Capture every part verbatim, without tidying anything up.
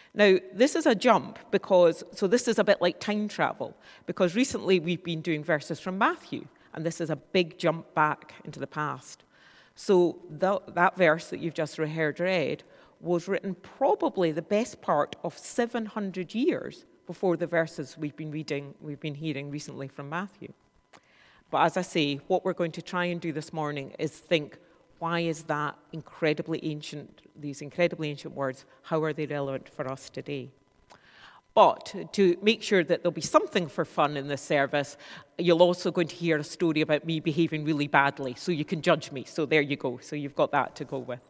Now, this is a jump because, so this is a bit like time travel, because recently we've been doing verses from Matthew, and this is a big jump back into the past. So that, that verse that you've just heard read was written probably the best part of seven hundred years before the verses we've been reading, we've been hearing recently from Matthew. But as I say, what we're going to try and do this morning is think, why is that incredibly ancient, these incredibly ancient words, how are they relevant for us today? But to make sure that there'll be something for fun in this service, you're also going to hear a story about me behaving really badly, so you can judge me. So there you go. So you've got that to go with.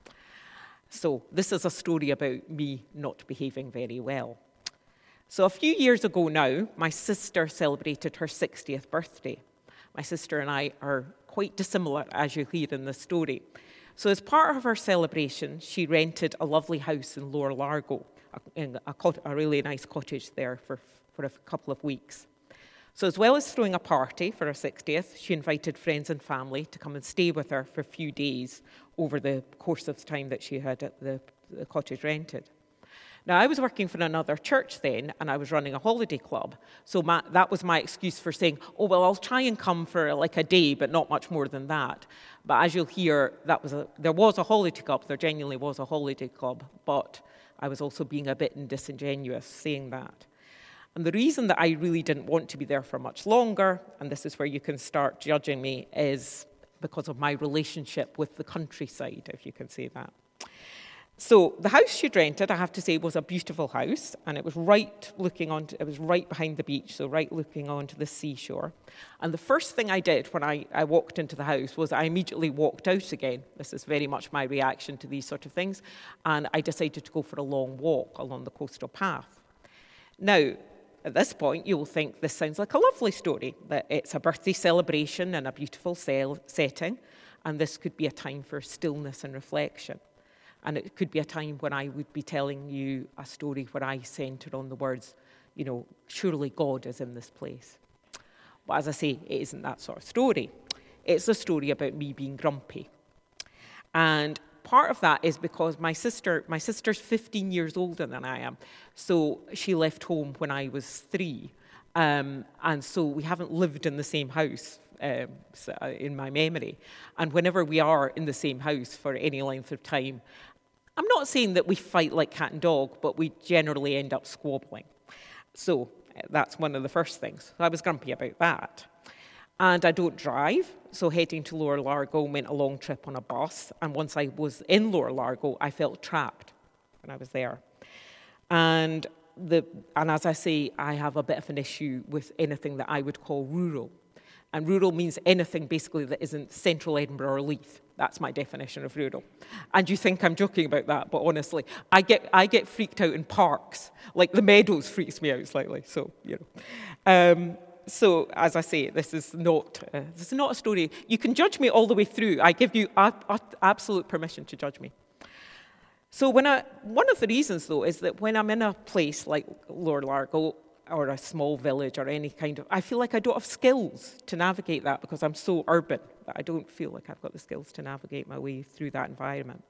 So this is a story about me not behaving very well. So a few years ago now, my sister celebrated her sixtieth birthday. My sister and I are quite dissimilar, as you'll hear in the story. So as part of her celebration, she rented a lovely house in Lower Largo, in a, a really nice cottage there for, for a couple of weeks. So as well as throwing a party for her sixtieth, she invited friends and family to come and stay with her for a few days over the course of the time that she had the, the cottage rented. Now, I was working for another church then, and I was running a holiday club. So my, that was my excuse for saying, oh, well, I'll try and come for like a day, but not much more than that. But as you'll hear, that was a, there was a holiday club. There genuinely was a holiday club, but I was also being a bit disingenuous saying that. And the reason that I really didn't want to be there for much longer, and this is where you can start judging me, is because of my relationship with the countryside, if you can say that. So the house she'd rented, I have to say, was a beautiful house, and it was right looking on, it was right behind the beach, so right looking onto the seashore. And the first thing I did when I, I walked into the house was I immediately walked out again. This is very much my reaction to these sort of things, and I decided to go for a long walk along the coastal path. Now, at this point, you'll think this sounds like a lovely story, that it's a birthday celebration in a beautiful sel- setting, and this could be a time for stillness and reflection. And it could be a time when I would be telling you a story where I centre on the words, you know, surely God is in this place. But as I say, it isn't that sort of story. It's a story about me being grumpy. And part of that is because my sister, my sister's fifteen years older than I am. So she left home when I was three. Um, and so we haven't lived in the same house um, in my memory. And whenever we are in the same house for any length of time, I'm not saying that we fight like cat and dog, but we generally end up squabbling. So that's one of the first things. I was grumpy about that. And I don't drive, so heading to Lower Largo meant a long trip on a bus. And once I was in Lower Largo, I felt trapped when I was there. And the and as I say, I have a bit of an issue with anything that I would call rural. And rural means anything basically that isn't central Edinburgh or Leith. That's my definition of rural. And you think I'm joking about that, but honestly, I get I get freaked out in parks. Like the Meadows freaks me out slightly. So you know, um, so as I say, this is not uh, this is not a story. You can judge me all the way through. I give you a, a, absolute permission to judge me. So when I one of the reasons though is that when I'm in a place like Lower Largo, or a small village or any kind of, I feel like I don't have skills to navigate that because I'm so urban that I don't feel like I've got the skills to navigate my way through that environment.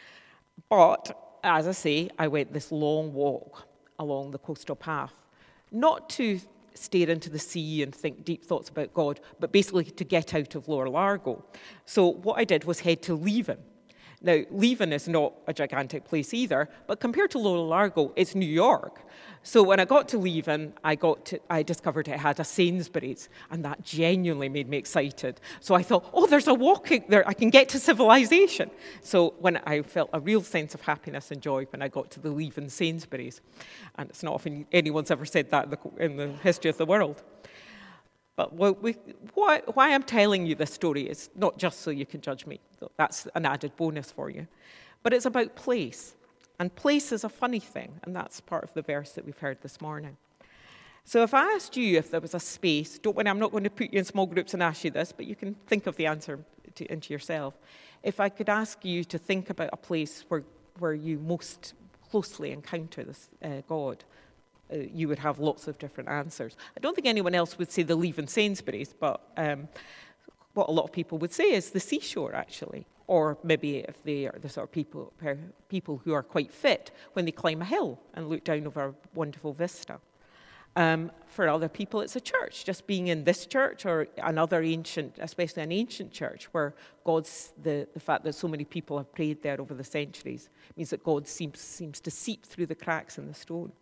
But, as I say, I went this long walk along the coastal path, not to stare into the sea and think deep thoughts about God, but basically to get out of Lower Largo. So what I did was head to Leven. Now, Leven is not a gigantic place either, but compared to Lower Largo, it's New York. So when I got to Leven, I got to, I discovered it had a Sainsbury's, and that genuinely made me excited. So I thought, oh, there's a walking there, I can get to civilization. So when I felt a real sense of happiness and joy when I got to the Leven Sainsbury's, and it's not often anyone's ever said that in the, in the history of the world. But we, why, why I'm telling you this story is not just so you can judge me. That's an added bonus for you. But it's about place. And place is a funny thing, and that's part of the verse that we've heard this morning. So if I asked you if there was a space, don't worry, I'm not going to put you in small groups and ask you this, but you can think of the answer to, into yourself. If I could ask you to think about a place where, where you most closely encounter this uh, God, uh, you would have lots of different answers. I don't think anyone else would say the Leven Sainsbury's, but um, what a lot of people would say is the seashore, actually, Or maybe if they are the sort of people, people who are quite fit when they climb a hill and look down over a wonderful vista. Um, for other people, it's a church. Just being in this church or another ancient, especially an ancient church, where God's, the, the fact that so many people have prayed there over the centuries means that God seems, seems to seep through the cracks in the stone.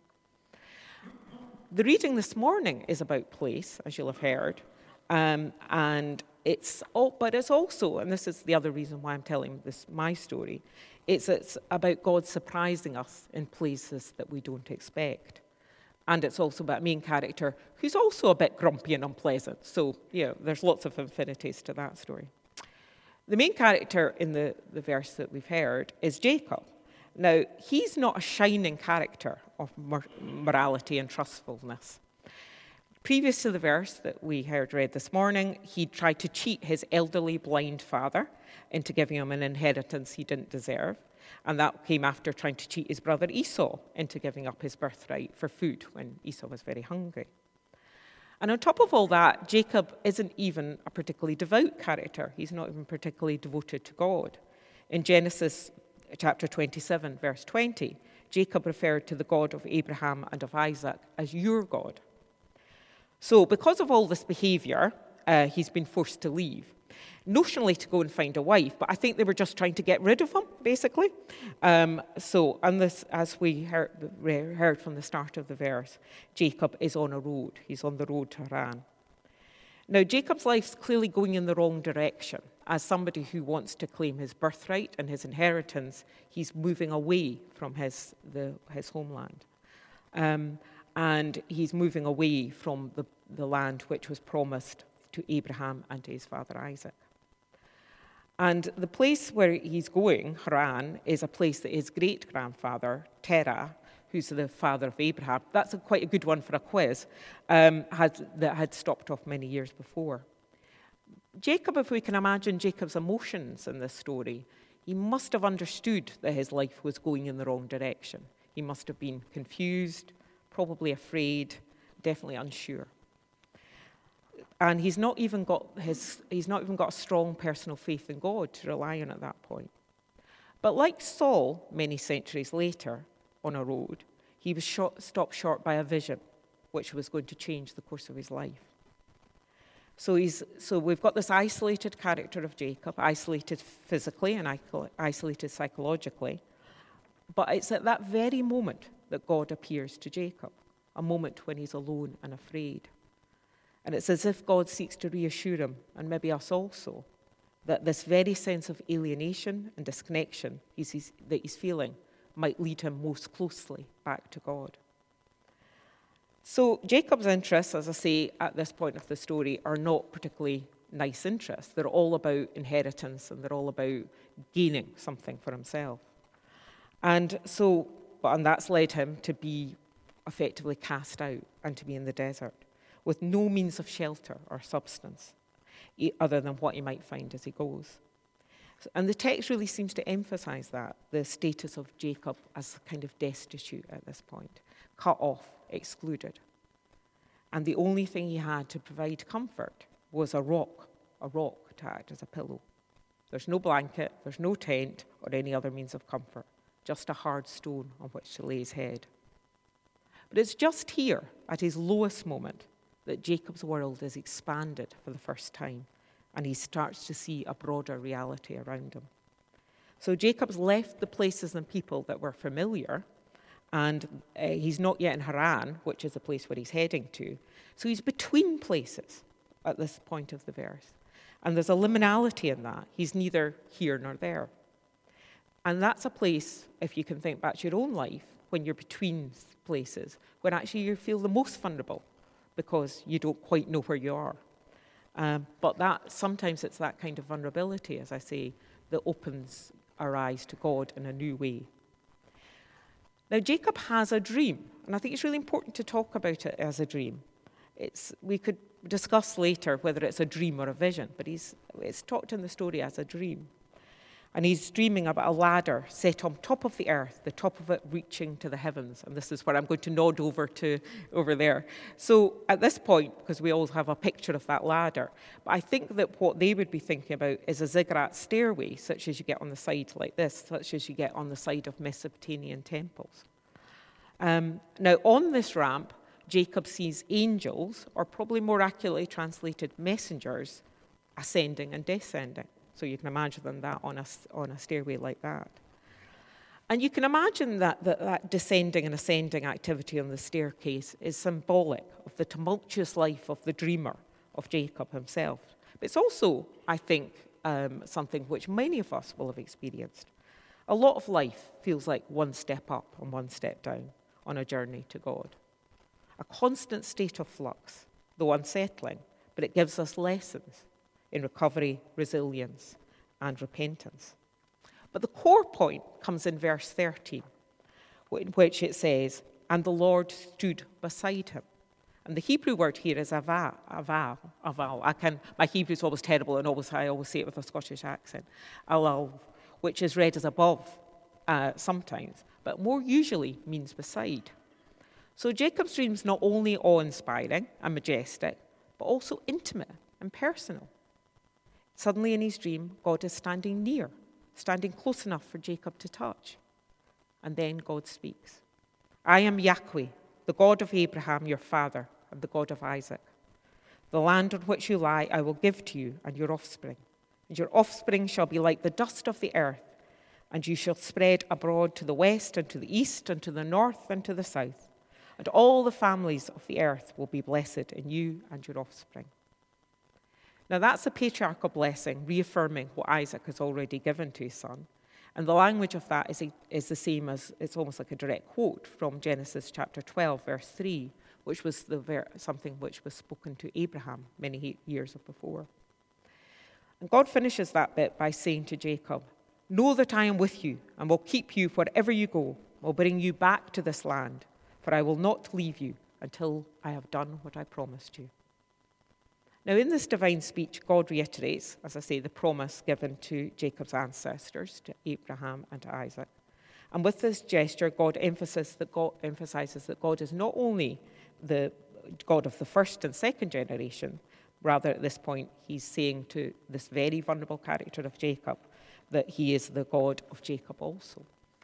The reading this morning is about place, as you'll have heard, um, and it's all, but it's also, and this is the other reason why I'm telling this my story, it's, it's about God surprising us in places that we don't expect. And it's also about a main character who's also a bit grumpy and unpleasant. So, yeah, there's lots of infinities to that story. The main character in the, the verse that we've heard is Jacob. Now, he's not a shining character of mor- morality and trustfulness. Previous to the verse that we heard read this morning, he tried to cheat his elderly blind father into giving him an inheritance he didn't deserve. And that came after trying to cheat his brother Esau into giving up his birthright for food when Esau was very hungry. And on top of all that, Jacob isn't even a particularly devout character. He's not even particularly devoted to God. In Genesis chapter twenty-seven, verse twenty, Jacob referred to the God of Abraham and of Isaac as your God. So because of all this behavior, uh, he's been forced to leave. Notionally to go and find a wife, but I think they were just trying to get rid of him, basically. Um, so, and this, as we heard, heard from the start of the verse, Jacob is on a road. He's on the road to Haran. Now, Jacob's life's clearly going in the wrong direction. As somebody who wants to claim his birthright and his inheritance, he's moving away from his, the, his homeland. Um, and he's moving away from the, the land which was promised to Abraham and to his father Isaac. And the place where he's going, Haran, is a place that his great-grandfather, Terah, who's the father of Abraham, that's a, quite a good one for a quiz, um, had, that had stopped off many years before. Jacob, if we can imagine Jacob's emotions in this story, he must have understood that his life was going in the wrong direction. He must have been confused, probably afraid, definitely unsure. And he's not even got his he's not even got a strong personal faith in God to rely on at that point. But like Saul, many centuries later, on a road, he was short, stopped short by a vision, which was going to change the course of his life. So he's so we've got this isolated character of Jacob, isolated physically and isolated psychologically. But it's at that very moment that God appears to Jacob, a moment when he's alone and afraid. And it's as if God seeks to reassure him, and maybe us also, that this very sense of alienation and disconnection he's, he's, that he's feeling might lead him most closely back to God. So Jacob's interests, as I say, at this point of the story, are not particularly nice interests. They're all about inheritance, and they're all about gaining something for himself. And so, and that's led him to be effectively cast out and to be in the desert, with no means of shelter or substance, other than what he might find as he goes. And the text really seems to emphasize that, the status of Jacob as kind of destitute at this point, cut off, excluded. And the only thing he had to provide comfort was a rock, a rock to act as a pillow. There's no blanket, there's no tent or any other means of comfort, just a hard stone on which to lay his head. But it's just here, at his lowest moment, that Jacob's world is expanded for the first time, and he starts to see a broader reality around him. So Jacob's left the places and people that were familiar, and uh, he's not yet in Haran, which is the place where he's heading to. So he's between places at this point of the verse. And there's a liminality in that. He's neither here nor there. And that's a place, if you can think back to your own life, when you're between places, when actually you feel the most vulnerable, because you don't quite know where you are. Um, but that sometimes it's that kind of vulnerability, as I say, that opens our eyes to God in a new way. Now, Jacob has a dream, and I think it's really important to talk about it as a dream. It's we could discuss later whether it's a dream or a vision, but he's, it's talked in the story as a dream. And he's dreaming about a ladder set on top of the earth, the top of it reaching to the heavens. And this is where I'm going to nod over to over there. So at this point, because we all have a picture of that ladder, but I think that what they would be thinking about is a ziggurat stairway, such as you get on the side like this, such as you get on the side of Mesopotamian temples. Um, now, on this ramp, Jacob sees angels, or probably more accurately translated messengers, ascending and descending. So you can imagine that on a, on a stairway like that. And you can imagine that, that that descending and ascending activity on the staircase is symbolic of the tumultuous life of the dreamer, of Jacob himself. But it's also, I think, um, something which many of us will have experienced. A lot of life feels like one step up and one step down on a journey to God. A constant state of flux, though unsettling, but it gives us lessons in recovery, resilience, and repentance. But the core point comes in verse thirteen, in which it says, "And the Lord stood beside him." And the Hebrew word here is aval, aval, aval. I can, my Hebrew is always terrible, and always I always say it with a Scottish accent. Alal, which is read as above uh, sometimes, but more usually means beside. So Jacob's dream is not only awe-inspiring and majestic, but also intimate and personal. Suddenly in his dream, God is standing near, standing close enough for Jacob to touch. And then God speaks. "I am Yahweh, the God of Abraham, your father, and the God of Isaac. The land on which you lie I will give to you and your offspring. And your offspring shall be like the dust of the earth, and you shall spread abroad to the west and to the east and to the north and to the south. And all the families of the earth will be blessed in you and your offspring." Now that's a patriarchal blessing, reaffirming what Isaac has already given to his son. And the language of that is, a, is the same as, it's almost like a direct quote from Genesis chapter twelve, verse three, which was the ver- something which was spoken to Abraham many years before. And God finishes that bit by saying to Jacob, "Know that I am with you and will keep you wherever you go, will bring you back to this land, for I will not leave you until I have done what I promised you." Now, in this divine speech, God reiterates, as I say, the promise given to Jacob's ancestors, to Abraham and to Isaac. And with this gesture, God emphasizes that God, emphasizes that God is not only the God of the first and second generation, rather at this point, he's saying to this very vulnerable character of Jacob that he is the God of Jacob also.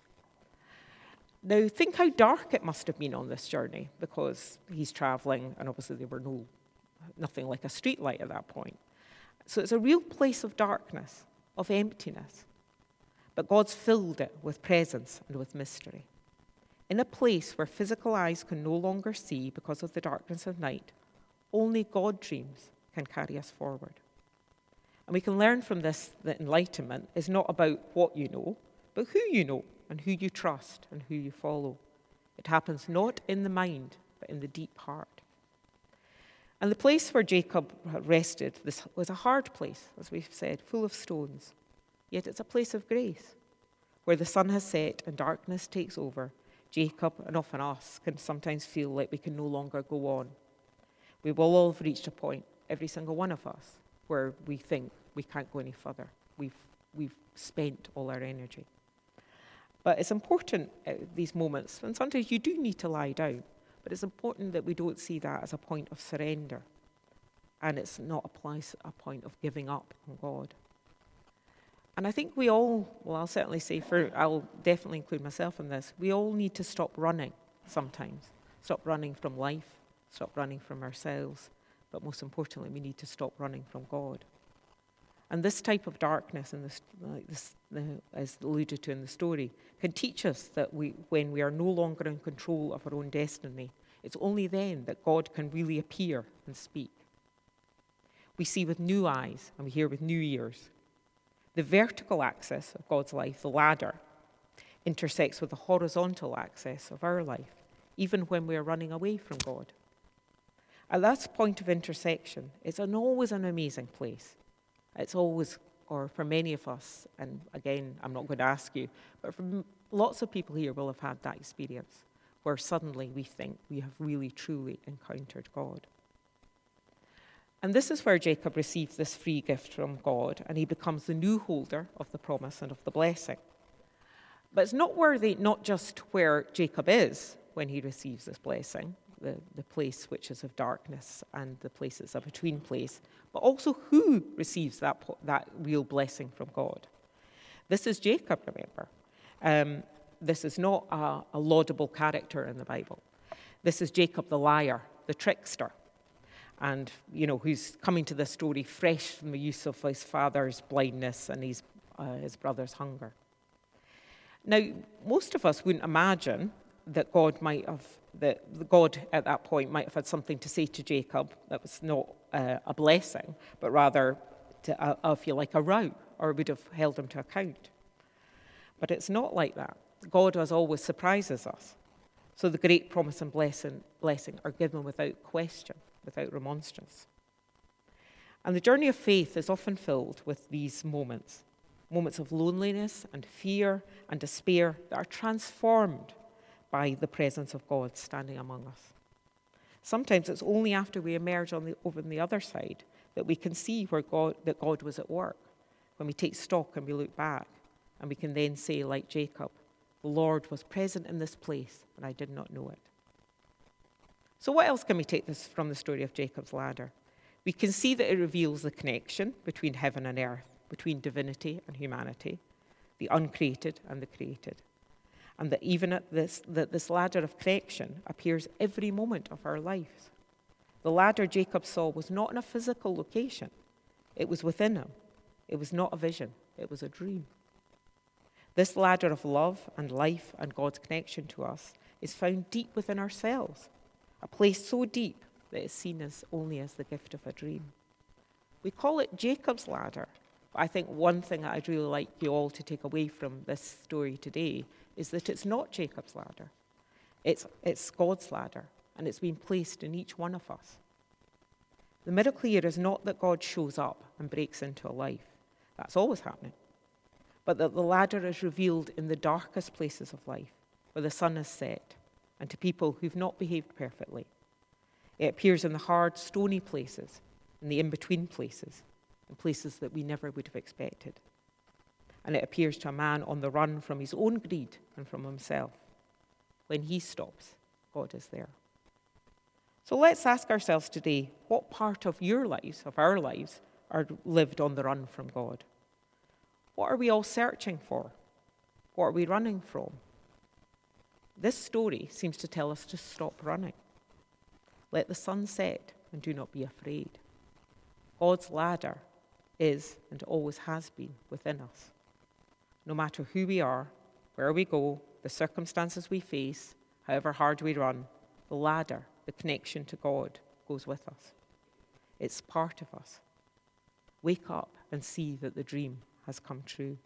Now, think how dark it must have been on this journey, because he's traveling, and obviously there were no nothing like a street light at that point. So it's a real place of darkness, of emptiness. But God's filled it with presence and with mystery. In a place where physical eyes can no longer see because of the darkness of night, only God dreams can carry us forward. And we can learn from this that enlightenment is not about what you know, but who you know and who you trust and who you follow. It happens not in the mind, but in the deep heart. And the place where Jacob rested this was a hard place, as we've said, full of stones. Yet it's a place of grace. Where the sun has set and darkness takes over, Jacob, and often us, can sometimes feel like we can no longer go on. We will all have reached a point, every single one of us, where we think we can't go any further. We've, we've spent all our energy. But it's important at these moments, and sometimes you do need to lie down, but it's important that we don't see that as a point of surrender. And it's not a place, a point of giving up on God. And I think we all, well, I'll certainly say, for I'll definitely include myself in this, we all need to stop running sometimes. Stop running from life, stop running from ourselves, but most importantly, we need to stop running from God. And this type of darkness, and this, like this, the, as alluded to in the story, can teach us that we, when we are no longer in control of our own destiny, it's only then that God can really appear and speak. We see with new eyes and we hear with new ears. The vertical axis of God's life, the ladder, intersects with the horizontal axis of our life, even when we are running away from God. At that point of intersection, it's an, always an amazing place. It's always, or for many of us, and again, I'm not going to ask you, but for lots of people here will have had that experience, where suddenly we think we have really, truly encountered God. And this is where Jacob receives this free gift from God, and he becomes the new holder of the promise and of the blessing. But it's noteworthy not just where Jacob is when he receives this blessing, the, the place which is of darkness and the place that's a between place, but also who receives that, that real blessing from God. This is Jacob, remember. Um, this is not a, a laudable character in the Bible. This is Jacob the liar, the trickster, and, you know, who's coming to this story fresh from the use of his father's blindness and his, uh, his brother's hunger. Now, most of us wouldn't imagine that God might have, that God at that point might have had something to say to Jacob that was not uh, a blessing, but rather, to, uh, I feel like, a row, or would have held him to account. But it's not like that. God, as always, surprises us. So the great promise and blessing, blessing are given without question, without remonstrance. And the journey of faith is often filled with these moments, moments of loneliness and fear and despair that are transformed by the presence of God standing among us. Sometimes it's only after we emerge on the, over on the other side that we can see where God, that God was at work, when we take stock and we look back, and we can then say, like Jacob, the Lord was present in this place, and I did not know it. So what else can we take this from the story of Jacob's ladder? We can see that it reveals the connection between heaven and earth, between divinity and humanity, the uncreated and the created. And that even at this, that this ladder of connection appears every moment of our lives. The ladder Jacob saw was not in a physical location. It was within him. It was not a vision. It was a dream. This ladder of love and life and God's connection to us is found deep within ourselves, a place so deep that it's seen as only as the gift of a dream. We call it Jacob's ladder. But I think one thing that I'd really like you all to take away from this story today is that it's not Jacob's ladder. It's, it's God's ladder, and it's been placed in each one of us. The miracle here is not that God shows up and breaks into a life. That's always happening. But that the ladder is revealed in the darkest places of life, where the sun is set, and to people who've not behaved perfectly. It appears in the hard, stony places, in the in-between places, in places that we never would have expected. And it appears to a man on the run from his own greed and from himself. When he stops, God is there. So let's ask ourselves today, what part of your lives, of our lives, are lived on the run from God? What are we all searching for? What are we running from? This story seems to tell us to stop running. Let the sun set and do not be afraid. God's ladder is and always has been within us. No matter who we are, where we go, the circumstances we face, however hard we run, the ladder, the connection to God, goes with us. It's part of us. Wake up and see that the dream has come true.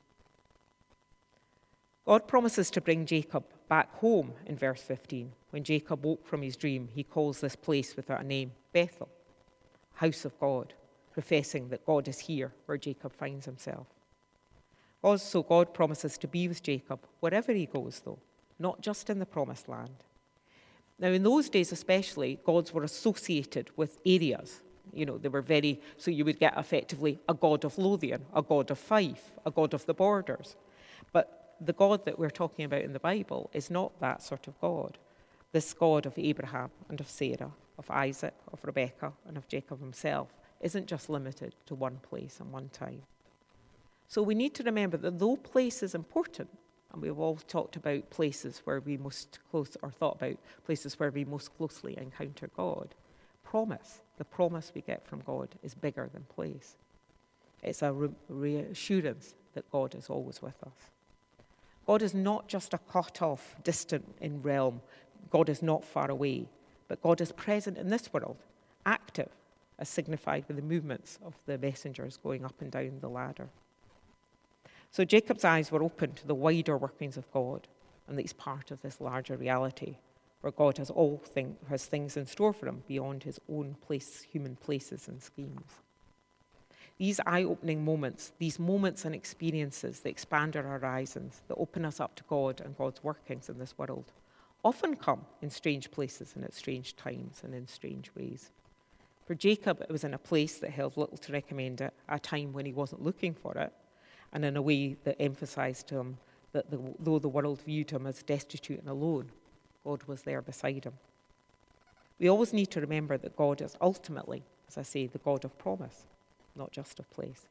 God promises to bring Jacob back home in verse fifteen. When Jacob woke from his dream, he calls this place without a name Bethel, house of God, professing that God is here where Jacob finds himself. Also, God promises to be with Jacob wherever he goes, though, not just in the promised land. Now, in those days especially, gods were associated with areas. You know, they were very, so you would get effectively a god of Lothian, a god of Fife, a god of the borders. But the God that we're talking about in the Bible is not that sort of God. This God of Abraham and of Sarah, of Isaac, of Rebekah, and of Jacob himself isn't just limited to one place and one time. So we need to remember that though place is important, and we've all talked about places where we most close, or thought about places where we most closely encounter God, promise, the promise we get from God is bigger than place. It's a re- reassurance that God is always with us. God is not just a cut-off, distant in realm. God is not far away, but God is present in this world, active, as signified by the movements of the messengers going up and down the ladder. So Jacob's eyes were open to the wider workings of God, and that he's part of this larger reality, where God has all thing, has things in store for him beyond his own place, human places and schemes. These eye-opening moments, these moments and experiences that expand our horizons, that open us up to God and God's workings in this world, often come in strange places and at strange times and in strange ways. For Jacob, it was in a place that held little to recommend it, at a time when he wasn't looking for it, and in a way that emphasised to him that the, though the world viewed him as destitute and alone, God was there beside him. We always need to remember that God is ultimately, as I say, the God of promise, not just of place.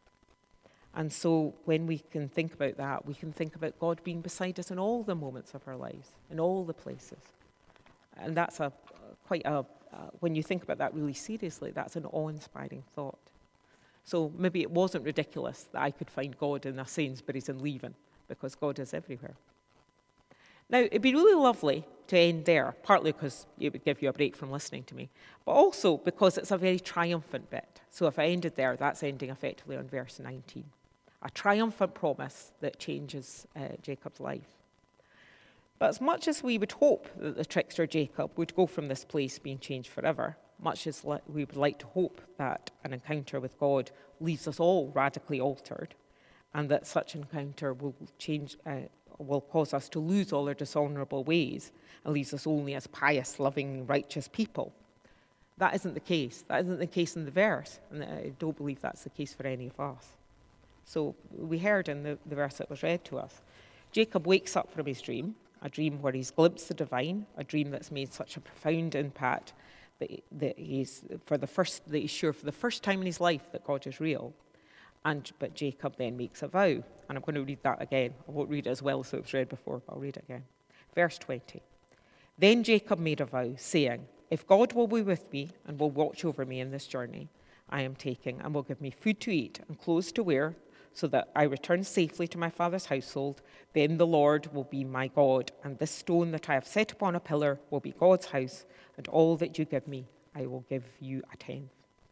And so when we can think about that, we can think about God being beside us in all the moments of our lives, in all the places. And that's a quite a, uh, when you think about that really seriously, that's an awe-inspiring thought. So maybe it wasn't ridiculous that I could find God in a Sainsbury's and leaving, because God is everywhere. Now, it'd be really lovely to end there, partly because it would give you a break from listening to me, but also because it's a very triumphant bit. So if I ended there, that's ending effectively on verse nineteen. A triumphant promise that changes uh, Jacob's life. But as much as we would hope that the trickster Jacob would go from this place being changed forever, much as li- we would like to hope that an encounter with God leaves us all radically altered, and that such encounter will change, uh, will cause us to lose all our dishonourable ways and leaves us only as pious, loving, righteous people. That isn't the case. That isn't the case in the verse, and I don't believe that's the case for any of us. So we heard in the, the verse that was read to us, Jacob wakes up from his dream, a dream where he's glimpsed the divine, a dream that's made such a profound impact that, that he's for the first that he's sure for the first time in his life that God is real. And but Jacob then makes a vow, and I'm going to read that again. I won't read it as well as it was read before, but I'll read it again. Verse twenty. Then Jacob made a vow, saying, "If God will be with me and will watch over me in this journey I am taking, and will give me food to eat and clothes to wear, so that I return safely to my father's household, then the Lord will be my God, and this stone that I have set upon a pillar will be God's house, and all that you give me, I will give you a tenth."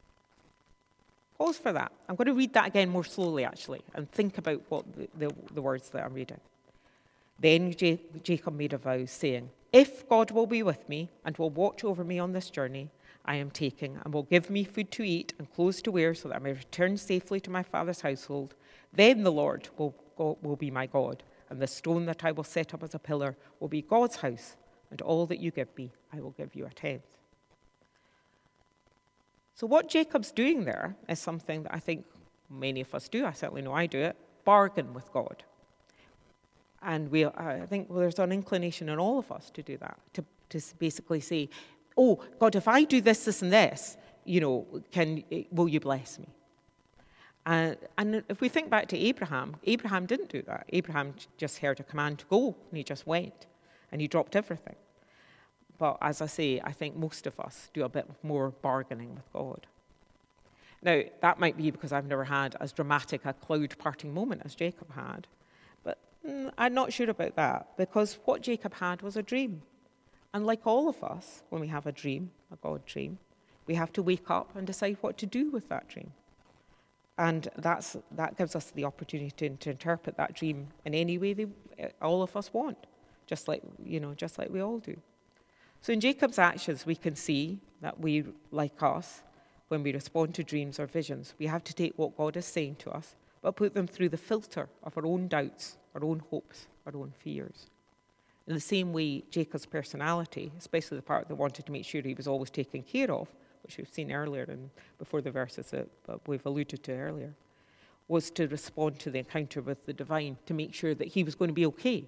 Pause for that. I'm going to read that again more slowly, actually, and think about what the, the, the words that I'm reading. Then J- Jacob made a vow, saying, "If God will be with me and will watch over me on this journey I am taking, and will give me food to eat and clothes to wear, so that I may return safely to my father's household, then the Lord will, go, will be my God, and the stone that I will set up as a pillar will be God's house, and all that you give me, I will give you a tenth." So what Jacob's doing there is something that I think many of us do. I certainly know I do it. Bargain with God. And we, I think well, there's an inclination in all of us to do that, to, to basically say, "Oh, God, if I do this, this, and this, you know, can will you bless me?" Uh, and if we think back to Abraham, Abraham didn't do that. Abraham just heard a command to go, and he just went, and he dropped everything. But as I say, I think most of us do a bit more bargaining with God. Now, that might be because I've never had as dramatic a cloud parting moment as Jacob had, but mm, I'm not sure about that, because what Jacob had was a dream. And like all of us, when we have a dream, a God dream, we have to wake up and decide what to do with that dream. And that's that gives us the opportunity to, to interpret that dream in any way they, all of us want, just like you know, just like we all do. So in Jacob's actions, we can see that we, like us, when we respond to dreams or visions, we have to take what God is saying to us, but put them through the filter of our own doubts, our own hopes, our own fears. In the same way, Jacob's personality, especially the part that wanted to make sure he was always taken care of, which we've seen earlier and before the verses that we've alluded to earlier, was to respond to the encounter with the divine to make sure that he was going to be okay.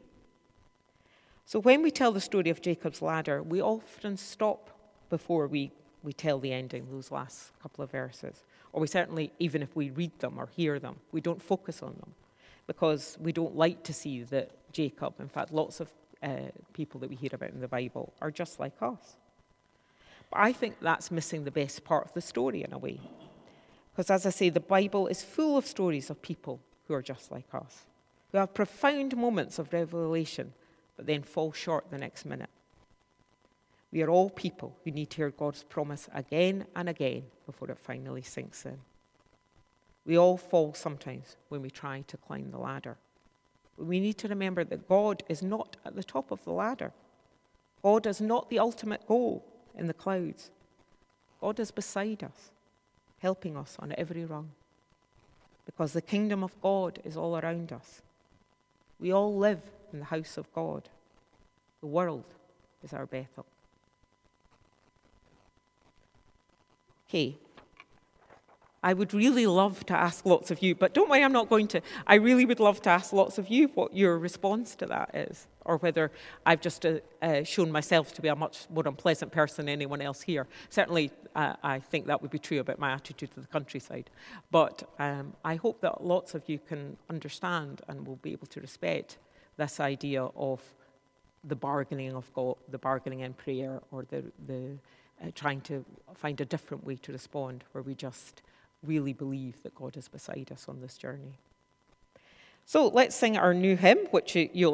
So when we tell the story of Jacob's ladder, we often stop before we, we tell the ending, those last couple of verses. Or we certainly, even if we read them or hear them, we don't focus on them because we don't like to see that Jacob, in fact, lots of uh, people that we hear about in the Bible are just like us. But I think that's missing the best part of the story in a way. Because as I say, the Bible is full of stories of people who are just like us, who have profound moments of revelation, but then fall short the next minute. We are all people who need to hear God's promise again and again before it finally sinks in. We all fall sometimes when we try to climb the ladder. But we need to remember that God is not at the top of the ladder. God is not the ultimate goal in the clouds. God is beside us, helping us on every rung. Because the kingdom of God is all around us. We all live in the house of God. The world is our Bethel. Okay. I would really love to ask lots of you, but don't worry, I'm not going to. I really would love to ask lots of you what your response to that is, or whether I've just uh, uh, shown myself to be a much more unpleasant person than anyone else here. Certainly, uh, I think that would be true about my attitude to the countryside. But um, I hope that lots of you can understand and will be able to respect this idea of the bargaining of God, the bargaining in prayer, or the, the uh, trying to find a different way to respond, where we just really believe that God is beside us on this journey. So let's sing our new hymn, which you'll